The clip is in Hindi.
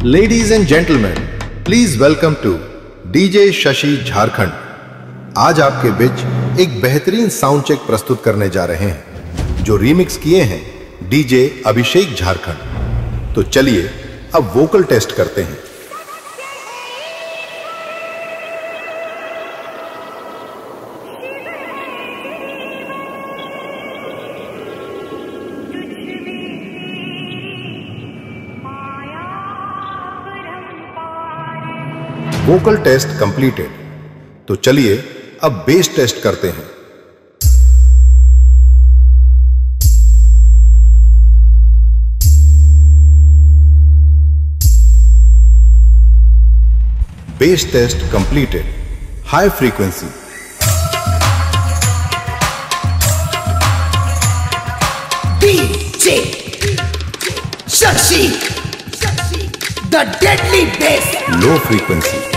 Ladies and gentlemen, please welcome to DJ Shashi Jharkhand. आज आपके बीच एक बेहतरीन साउंड चेक प्रस्तुत करने जा रहे हैं जो रीमिक्स किए हैं डीजे अभिषेक झारखंड। तो चलिए अब वोकल टेस्ट करते हैं। Vocal test completed. तो चलिए अब बेस टेस्ट करते हैं। Bass test completed. High frequency. DJ Shashi, the deadly bass. Low frequency.